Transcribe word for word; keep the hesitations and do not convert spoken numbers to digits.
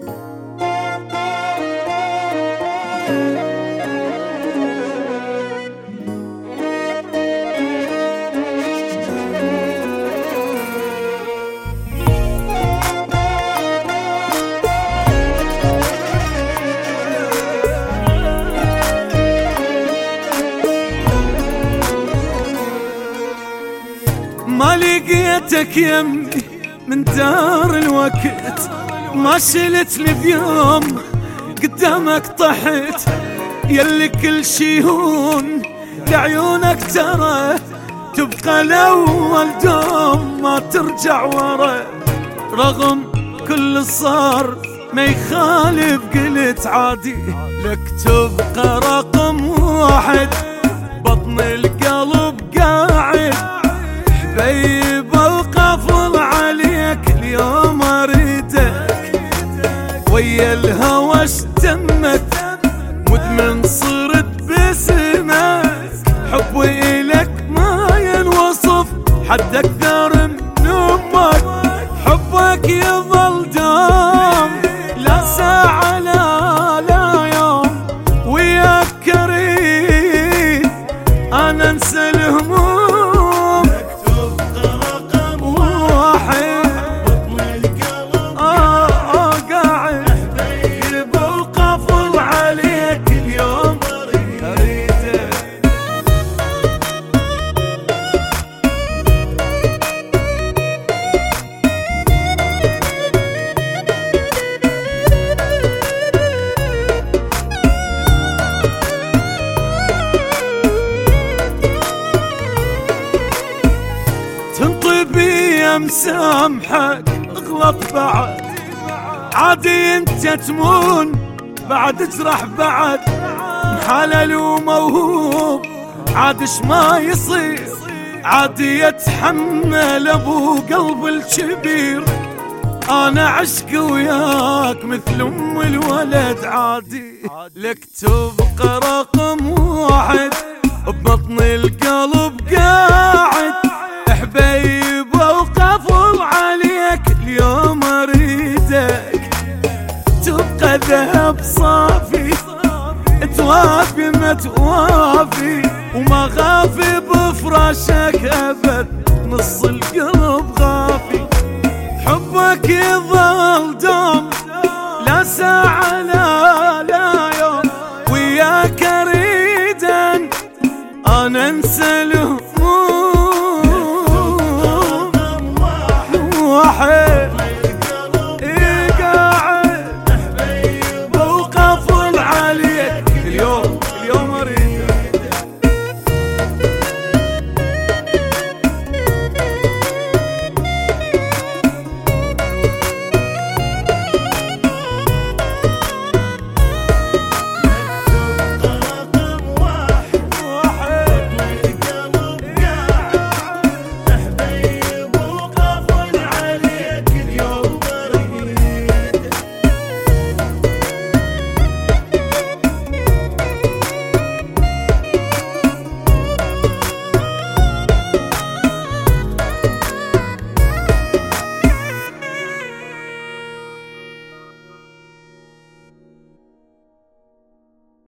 ما لقيتك يمي من دار الوقت، ما شلت لي بيوم قدامك طحت، يلي كل شي هون لعيونك ترى تبقى الاول دوم ما ترجع ورا. رغم كل صار ما يخالف قلت عادي لك تبقى رقم واحد، بطن القلب قاعد حبيب وقفل عليك اليوم اريدك، ويا الهوى اشتمت مدمن صرت باسمك، حبي إلك ما ينوصف حد اكثر من امك، حبك يظل دوم لا ساعة لا لا يوم، وياك كريم انا انسى الهموم، تنطبي مسامحك اغلط بعد عادي، انت تمون بعد تجرح بعد، محلل وموهوب عادش ما يصير، عادي يتحمل ابو قلب الكبير، انا عشق وياك مثل ام الولد عادي، لك تبقى رقم واحد ببطن القلب قاعد، حبيب وقفل عليك اليوم اريدك، تبقى ذهب صافي توافي ما توافي، وما خافي بفراشك ابد نص القلب غافي، حبك يظل دوم